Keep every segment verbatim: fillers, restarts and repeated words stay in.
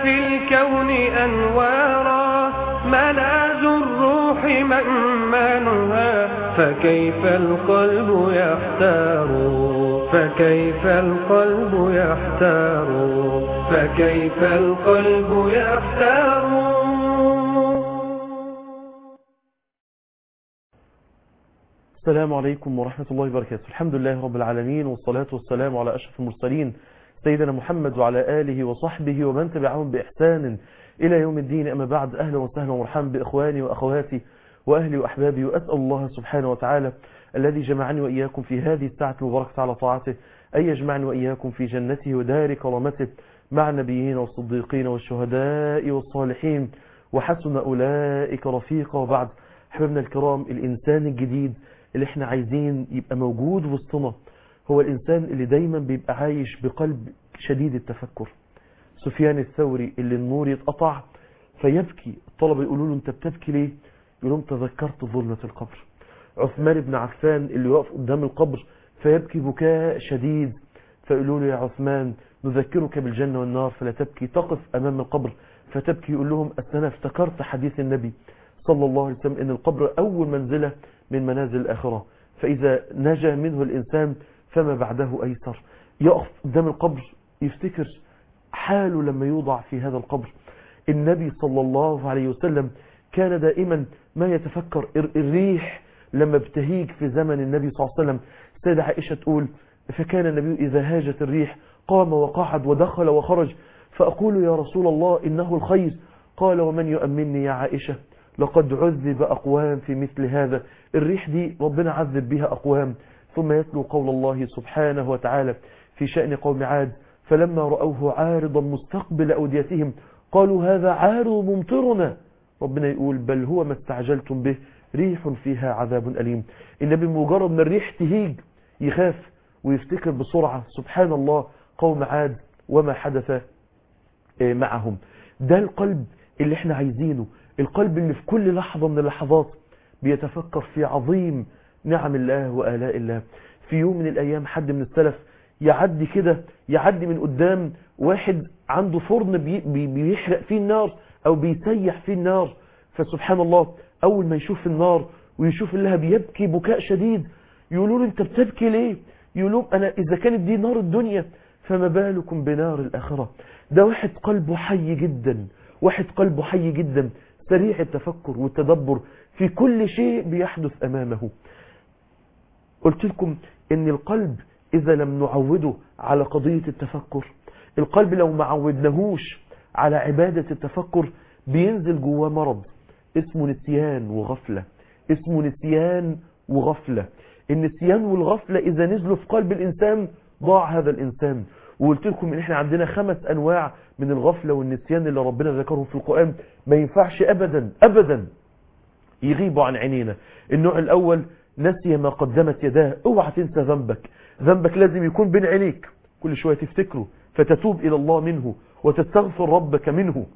في الكون أنوارا ملاذ الروح مأمانها فكيف القلب يحتار فكيف القلب يحتار فكيف القلب يحتار. السلام عليكم ورحمة الله وبركاته. الحمد لله رب العالمين، والصلاة والسلام على أشرف المرسلين سيدنا محمد وعلى آله وصحبه ومن تبعهم بإحسان إلى يوم الدين. أما بعد، أهلا وسهلا ومرحبا بإخواني وأخواتي وأهلي وأحبابي، وأسأل الله سبحانه وتعالى الذي جمعني وإياكم في هذه الساعة المباركة على طاعته أن يجمعني وإياكم في جنته ودار كرامته مع النبيين والصديقين والشهداء والصالحين وحسن أولئك رفيقا. وبعد، حبيبنا الكرام، الإنسان الجديد اللي احنا عايزين يبقى موجود وسطنا هو الإنسان اللي دايما بيبقى عايش بقلب شديد التفكر. سفيان الثوري اللي النور يتقطع فيبكي، الطلبة يقولوا له انت بتبكي ليه؟ يقول لهم تذكرت ظلمة القبر. عثمان بن عفان اللي يقف قدام القبر فيبكي بكاء شديد، فيقولوا له يا عثمان نذكرك بالجنة والنار فلا تبكي. تقف أمام القبر فتبكي، يقول لهم أنا افتكرت حديث النبي صلى الله عليه وسلم إن القبر أول منزلة من منازل الآخرة، فإذا نجا منه الإنسان فما بعده أيسر. يقف قدام القبر يفتكر حاله لما يوضع في هذا القبر. النبي صلى الله عليه وسلم كان دائما ما يتفكر الريح لما بتهيج في زمن النبي صلى الله عليه وسلم. سيدة عائشة تقول فكان النبي إذا هاجت الريح قام وقعد ودخل وخرج، فأقول يا رسول الله إنه الخير. قال ومن يؤمنني يا عائشة؟ لقد عذب أقوام في مثل هذا. الريح دي ربنا عذب بها أقوام. ثم يتلو قول الله سبحانه وتعالى في شأن قوم عاد فلما رأوه عارضا مستقبل أوديتهم قالوا هذا عارض ممطرنا. ربنا يقول بل هو ما استعجلتم به ريح فيها عذاب أليم. النبي مجرد ما الريح تهيج يخاف ويفتكر بسرعة سبحان الله قوم عاد وما حدث معهم. ده القلب اللي احنا عايزينه، القلب اللي في كل لحظة من اللحظات بيتفكر في عظيم نعم الله وآلاء الله. في يوم من الأيام حد من السلف يعدي كده، يعدي من قدام واحد عنده فرن بي بي بيحرق فيه النار أو بيسيح فيه النار، فسبحان الله أول ما يشوف النار ويشوف اللهب بيبكي بكاء شديد. يقولوا له أنت بتبكي ليه؟ يقولوا أنا إذا كانت دي نار الدنيا فما بالكم بنار الآخرة. ده واحد قلبه حي جدا، واحد قلبه حي جدا سريع التفكر والتدبر في كل شيء بيحدث أمامه. قلت لكم ان القلب اذا لم نعوده على قضية التفكر، القلب لو ما عودناهوش على عبادة التفكر بينزل جواه مرض اسمه نسيان وغفلة. اسمه نسيان وغفلة. النسيان والغفلة اذا نزلوا في قلب الانسان ضاع هذا الانسان. وقلت لكم ان احنا عندنا خمس انواع من الغفلة والنسيان اللي ربنا ذكرهم في القرآن ما ينفعش ابدا ابدا يغيبوا عن عينينا. النوع الاول نسي ما قدمت يداه. اوعى تنسى ذنبك، ذنبك لازم يكون بين عينيك كل شوية تفتكره فتتوب الى الله منه وتستغفر ربك منه.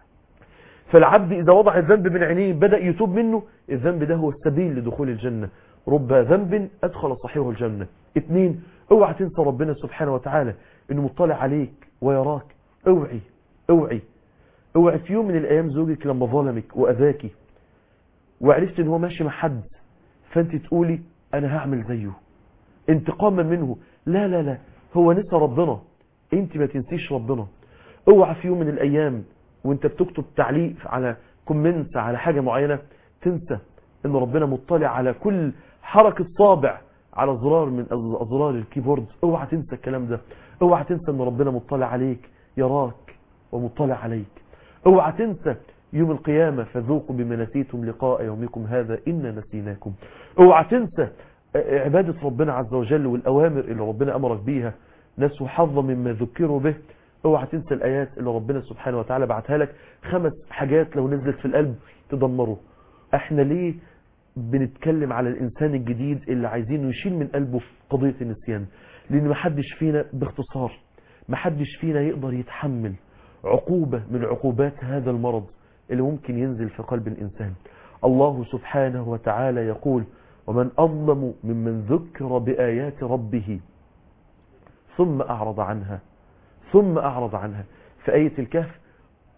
فالعبد اذا وضع الذنب بين عينيه بدأ يتوب منه، الذنب ده هو السبيل لدخول الجنة. رب ذنب ادخل صاحبه الجنة. اتنين، اوعى تنسى ربنا سبحانه وتعالى انه مطلع عليك ويراك. اوعي اوعي اوعي في يوم من الايام زوجك لما ظلمك واذاكي وعرفت ان هو ماشي مع حد فانت تقولي انا هعمل زيه انتقاما منه. لا لا لا، هو نسى ربنا، انت ما تنسيش ربنا. اوعى في يوم من الايام وانت بتكتب تعليق على كومنت على حاجة معينة تنسى ان ربنا مطلع على كل حركة صابع على زرار من ازرار الكيبورد. اوعى تنسى الكلام ده. اوعى تنسى ان ربنا مطلع عليك، يراك ومطلع عليك. اوعى تنسى يوم القيامة فذوقوا بما نسيتم لقاء يومكم هذا إنا نسيناكم. اوعى تنسى عبادة ربنا عز وجل والأوامر اللي ربنا أمرك بيها، نسوا حظا مما ذكروا به. اوعى تنسى الآيات اللي ربنا سبحانه وتعالى بعتها لك، خمس حاجات لو نزلت في القلب تدمره. احنا ليه بنتكلم على الإنسان الجديد اللي عايزينه يشيل من قلبه قضية النسيان؟ لأن محدش فينا باختصار محدش فينا يقدر يتحمل عقوبة من عقوبات هذا المرض اللي ممكن ينزل في قلب الإنسان. الله سبحانه وتعالى يقول ومن أظلم ممن ذكر بآيات ربه ثم أعرض عنها ثم أعرض عنها. في آية الكهف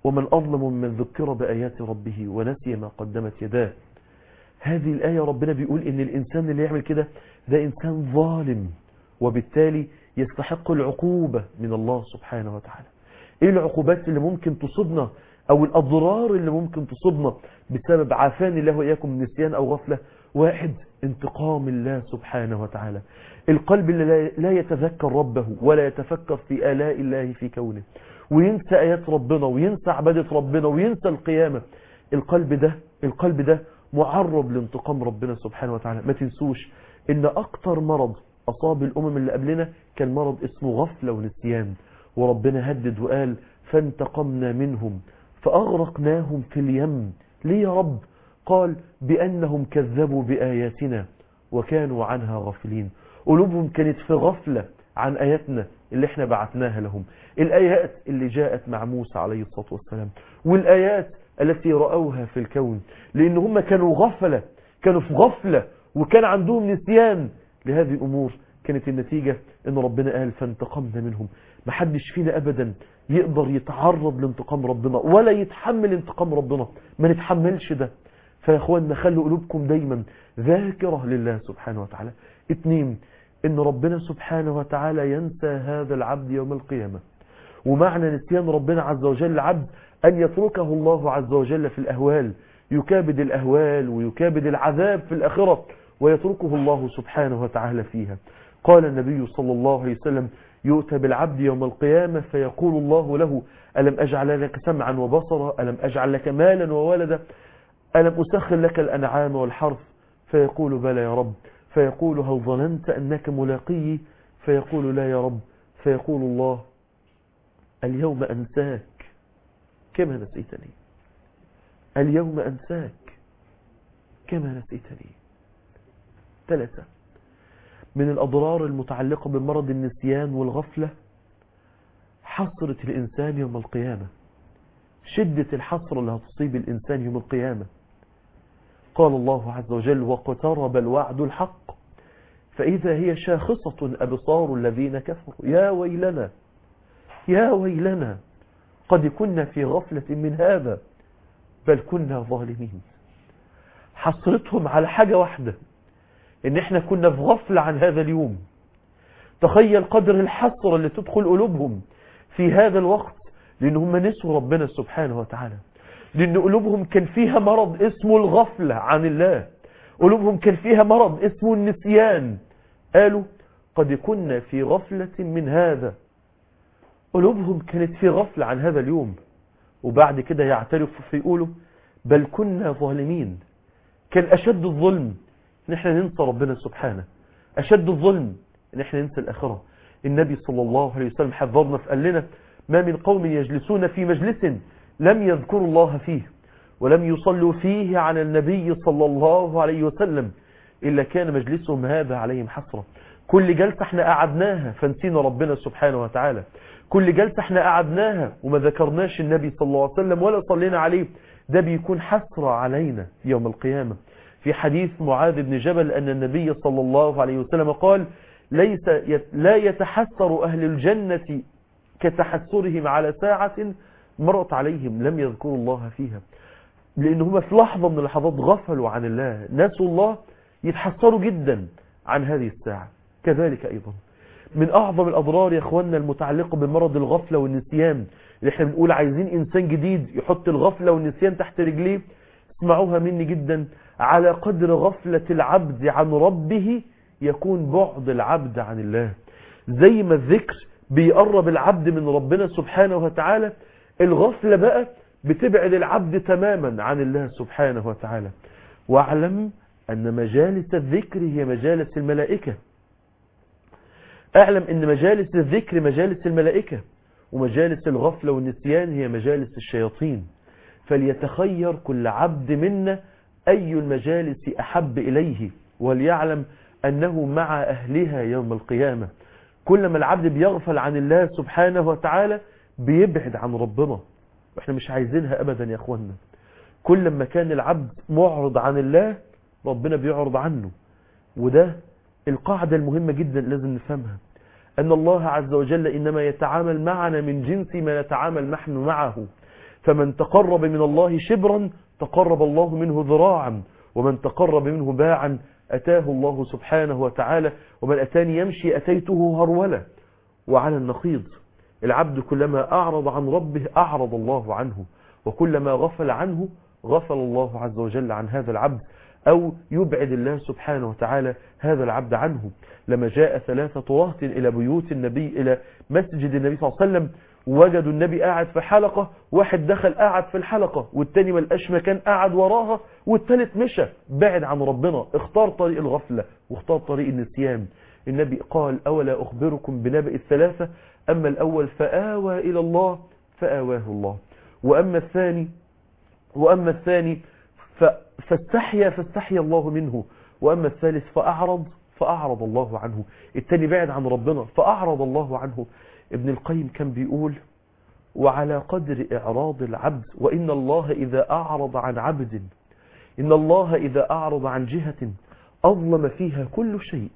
ومن أظلم من ذكر بآيات ربه ونسي ما قدمت يداه. هذه الآية ربنا بيقول إن الإنسان اللي يعمل كده ده إنسان ظالم، وبالتالي يستحق العقوبة من الله سبحانه وتعالى. إيه العقوبات اللي ممكن تصيبنا أو الأضرار اللي ممكن تصيبنا بسبب عافاني الله وإياكم نسيان أو غفلة؟ واحد، انتقام الله سبحانه وتعالى. القلب اللي لا يتذكر ربه ولا يتفكر في آلاء الله في كونه، وينسى آيات ربنا وينسى عبادة ربنا وينسى القيامة، القلب ده القلب ده معرض لانتقام ربنا سبحانه وتعالى. ما تنسوش إن أكتر مرض أصاب الأمم اللي قبلنا كان مرض اسمه غفلة ونسيان، وربنا هدد وقال فانتقمنا منهم فأغرقناهم في اليم. ليه يا رب؟ قال بأنهم كذبوا بآياتنا وكانوا عنها غافلين. قلوبهم كانت في غفلة عن آياتنا اللي احنا بعثناها لهم، الآيات اللي جاءت مع موسى عليه الصلاة والسلام، والآيات التي رأوها في الكون، لأن هم كانوا غفلة كانوا في غفلة وكان عندهم نسيان لهذه الأمور. كانت النتيجة ان ربنا قال فانتقمنا منهم. محدش فينا أبدا يقدر يتعرض لانتقام ربنا ولا يتحمل انتقام ربنا، ما نتحملش ده. فيا اخواننا خلوا قلوبكم دايما ذاكرة لله سبحانه وتعالى. اتنين، ان ربنا سبحانه وتعالى ينسى هذا العبد يوم القيامة. ومعنى نسيان ربنا عز وجل العبد ان يتركه الله عز وجل في الاهوال، يكابد الاهوال ويكابد العذاب في الاخرة ويتركه الله سبحانه وتعالى فيها. قال النبي صلى الله عليه وسلم يؤتى بالعبد يوم القيامة فيقول الله له ألم أجعل لك سمعا وبصرا، ألم أجعل لك مالا وولدا، ألم أسخر لك الأنعام والحرث، فيقول بلى يا رب، فيقول هل ظننت أنك ملاقي، فيقول لا يا رب، فيقول الله اليوم أنساك كما نسيتني، اليوم أنساك كما نسيتني. ثلاثة، من الأضرار المتعلقة بمرض النسيان والغفلة حسرة الإنسان يوم القيامة، شدة الحسرة اللي هتصيب الإنسان يوم القيامة. قال الله عز وجل واقترب الوعد الحق فإذا هي شاخصة أبصار الذين كفروا يا ويلنا يا ويلنا قد كنا في غفلة من هذا بل كنا ظالمين. حسرتهم على حاجة واحدة، ان احنا كنا في غفلة عن هذا اليوم. تخيل قدر الحسرة اللي تدخل قلوبهم في هذا الوقت، لان هم نسوا ربنا سبحانه وتعالى، لان قلوبهم كان فيها مرض اسمه الغفلة عن الله، قلوبهم كان فيها مرض اسمه النسيان. قالوا قد كنا في غفلة من هذا، قلوبهم كانت في غفلة عن هذا اليوم. وبعد كده يعترفوا فيقولوا بل كنا ظالمين. كان أشد الظلم ان احنا ننسى ربنا سبحانه، اشد الظلم ان احنا ننسى الاخره. النبي صلى الله عليه وسلم حذرنا فقال لنا ما من قوم يجلسون في مجلس لم يذكروا الله فيه ولم يصلوا فيه على النبي صلى الله عليه وسلم الا كان مجلسهم هذا عليهم حسرة. كل جلسة احنا قعدناها فنسينا ربنا سبحانه وتعالى، كل جلسة احنا قعدناها وما ذكرناش النبي صلى الله عليه وسلم ولا صلينا عليه، ده بيكون حسرة علينا يوم القيامة. في حديث معاذ بن جبل أن النبي صلى الله عليه وسلم قال ليس لا يتحسر أهل الجنة كتحسرهم على ساعة مرت عليهم لم يذكروا الله فيها، لأنهم في لحظة من اللحظات غفلوا عن الله نسوا الله، يتحسروا جدا عن هذه الساعة. كذلك أيضا من أعظم الأضرار يا أخواننا المتعلقة بمرض الغفلة والنسيان اللي احنا بنقول عايزين إنسان جديد يحط الغفلة والنسيان تحت رجليه، اسمعوها مني جدا، على قدر غفلة العبد عن ربه يكون بعد العبد عن الله. زي ما الذكر بيقرب العبد من ربنا سبحانه وتعالى، الغفلة بقى بتبعد العبد تماما عن الله سبحانه وتعالى. واعلم أن مجالس الذكر هي مجالس الملائكة، اعلم أن مجالس الذكر مجالس الملائكة، ومجالس الغفلة والنسيان هي مجالس الشياطين. فليتخير كل عبد منا أي المجالس أحب إليه، وليعلم أنه مع أهلها يوم القيامة. كلما العبد بيغفل عن الله سبحانه وتعالى بيبعد عن ربنا، وإحنا مش عايزينها أبدا يا أخوانا. كلما كان العبد معرض عن الله ربنا بيعرض عنه. وده القاعدة المهمة جدا لازم نفهمها، أن الله عز وجل إنما يتعامل معنا من جنس ما نتعامل نحن معه. فمن تقرب من الله شبرا تقرب الله منه ذراعا، ومن تقرب منه باعا أتاه الله سبحانه وتعالى. ومن أتاني يمشي أتيته هرولة. وعلى النقيض العبد كلما أعرض عن ربه أعرض الله عنه، وكلما غفل عنه غفل الله عز وجل عن هذا العبد، أو يبعد الله سبحانه وتعالى هذا العبد عنه. لما جاء ثلاثة رهط إلى بيوت النبي، إلى مسجد النبي صلى الله عليه وسلم، وجدوا النبي قاعد في حلقة، واحد دخل قاعد في الحلقة، والتاني ملقاش مكان قاعد وراها، والتالت مشى بعد عن ربنا، اختار طريق الغفلة واختار طريق النسيان. النبي قال أولا أخبركم بنبأ الثلاثة، أما الأول فآوى إلى الله فآواه الله، وأما الثاني وأما الثاني فاستحيا فاستحيا الله منه، وأما الثالث فأعرض فأعرض الله عنه. التاني بعد عن ربنا فأعرض الله عنه. ابن القيم كان بيقول وعلى قدر إعراض العبد، وإن الله إذا أعرض عن عبد إن الله إذا أعرض عن جهة أظلم فيها كل شيء،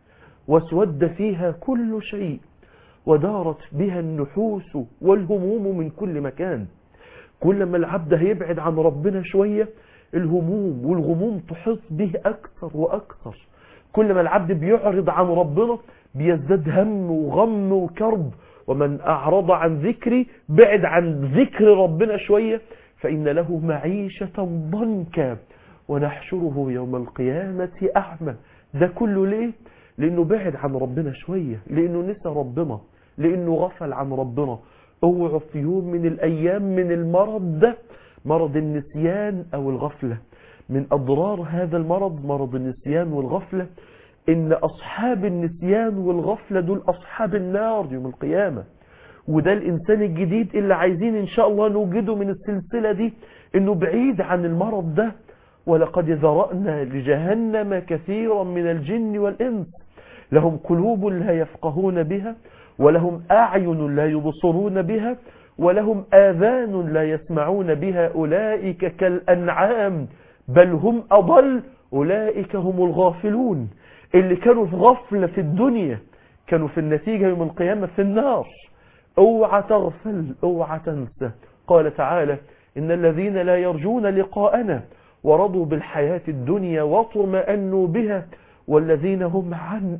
واسود فيها كل شيء، ودارت بها النحوس والهموم من كل مكان. كلما العبد هيبعد عن ربنا شوية الهموم والغموم تحيط به أكثر وأكثر. كلما العبد بيعرض عن ربنا بيزداد هم وغم وكرب. ومن أعرض عن ذكري، بعد عن ذكر ربنا شوية، فإن له معيشة ضنكا ونحشره يوم القيامة أعمى. ده كله ليه؟ لأنه بعد عن ربنا شوية، لأنه نسى ربنا، لأنه غفل عن ربنا. اوعوا في يوم من الأيام من المرض ده، مرض النسيان أو الغفلة. من أضرار هذا المرض مرض النسيان والغفلة، إن أصحاب النسيان والغفلة دول أصحاب النار يوم القيامة. وده الإنسان الجديد اللي عايزين إن شاء الله نوجده من السلسلة دي، إنه بعيد عن المرض ده. ولقد ذرأنا لجهنم كثيرا من الجن والإنس لهم قلوب لا يفقهون بها، ولهم أعين لا يبصرون بها، ولهم آذان لا يسمعون بها، أولئك كالأنعام بل هم أضل، أولئك هم الغافلون. اللي كانوا في غفلة في الدنيا كانوا في النتيجة يوم القيامة في النار. اوعى تغفل، اوعى تنسى. قال تعالى إن الذين لا يرجون لقاءنا ورضوا بالحياة الدنيا واطمأنوا بها والذين هم عن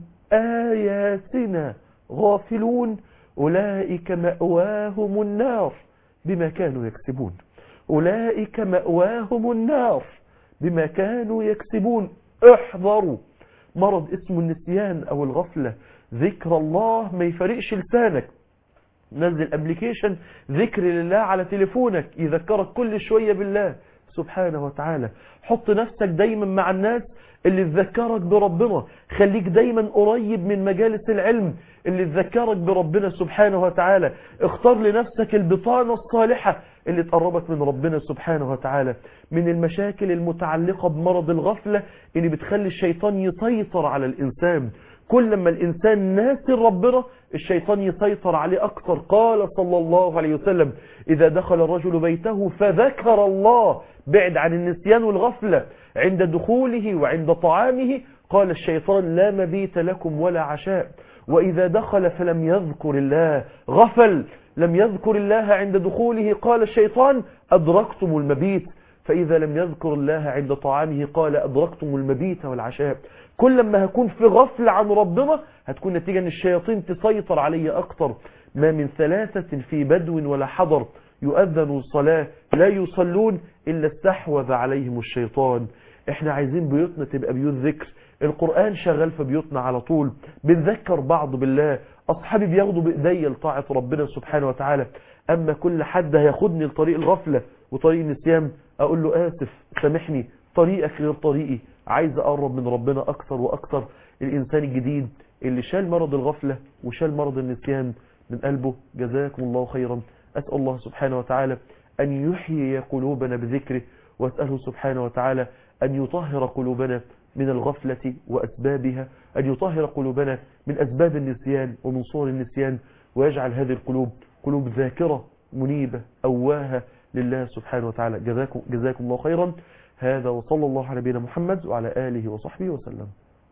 آياتنا غافلون أولئك مأواهم النار بما كانوا يكسبون. أولئك مأواهم النار بما كانوا يكسبون. احذروا مرض اسمه النسيان أو الغفلة. ذكر الله ما يفرقش لسانك. نزل ابليكيشن ذكر لله على تليفونك يذكرك كل شوية بالله سبحانه وتعالى. حط نفسك دايما مع الناس اللي تذكرك بربنا. خليك دايما قريب من مجالس العلم اللي تذكرك بربنا سبحانه وتعالى. اختار لنفسك البطانة الصالحة اللي تقربك من ربنا سبحانه وتعالى. من المشاكل المتعلقة بمرض الغفلة اللي بتخلي الشيطان يسيطر على الإنسان. كل ما الإنسان ناسي ربنا الشيطان يسيطر عليه أكثر. قال صلى الله عليه وسلم إذا دخل الرجل بيته فذكر الله، بعد عن النسيان والغفلة، عند دخوله وعند طعامه قال الشيطان لا مبيت لكم ولا عشاء. وإذا دخل فلم يذكر الله غفل، لم يذكر الله عند دخوله قال الشيطان أدركتم المبيت. فإذا لم يذكر الله عند طعامه قال أدركتم المبيت والعشاء. كل ما هكون في غفل عن ربنا هتكون نتيجة أن الشياطين تسيطر علي أكتر. ما من ثلاثة في بدو ولا حضر يؤذن الصلاة لا يصلون إلا استحوذ عليهم الشيطان. احنا عايزين بيوتنا تبقى بيوت ذكر. القرآن شغال في بيوتنا على طول، بنذكر بعض بالله. أصحابي بياخدوا بإيدي لطاعة ربنا سبحانه وتعالى. أما كل حد هياخدني لطريق الغفلة وطريق النسيان أقول له آسف سامحني، طريقك غير طريقي، عايز أقرب من ربنا أكثر وأكثر. الإنسان الجديد اللي شال مرض الغفلة وشال مرض النسيان من قلبه جزاكم الله خيرا. أسأل الله سبحانه وتعالى أن يحيي قلوبنا بذكره، وأسأله سبحانه وتعالى أن يطهر قلوبنا من الغفلة وأسبابها، أن يطهر قلوبنا من أسباب النسيان ومن صور النسيان، ويجعل هذه القلوب قلوب ذاكرة منيبة أواها لله سبحانه وتعالى. جزاكم, جزاكم الله خيرا. هذا وصلى الله على نبينا محمد وعلى آله وصحبه وسلم.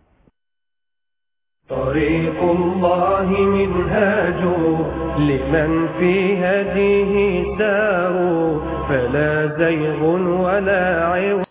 طريق الله منهاج لمن في هديه سار. فلا زيغ ولا عوج